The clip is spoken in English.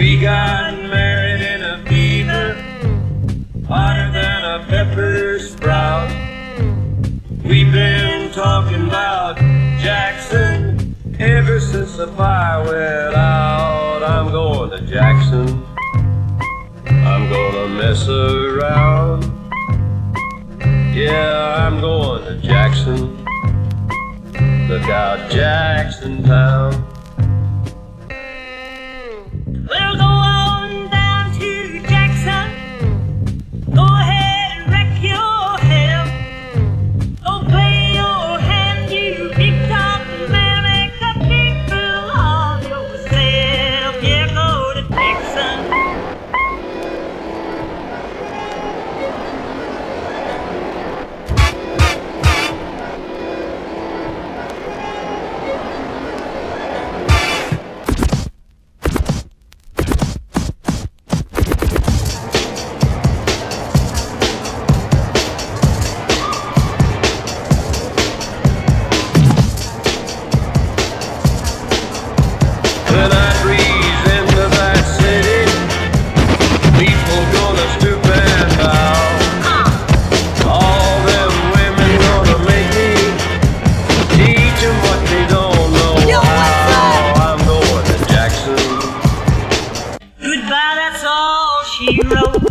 We got married in a fever, hotter than a pepper sprout. We've been talking about Jackson ever since the fire went out. I'm going to Jackson, I'm gonna mess around. Yeah, I'm going to Jackson, look out Jackson Town. We'll go on down to Jackson. Go ahead and wreck your hell. Go play your hand, you big top man. Make a big fool of yourself. Yeah, go to Jackson. When I breeze into that city, people gonna stoop and bow. All them women gonna make me teach them what they don't know how. I'm going to Jackson. Goodbye, that's all she wrote.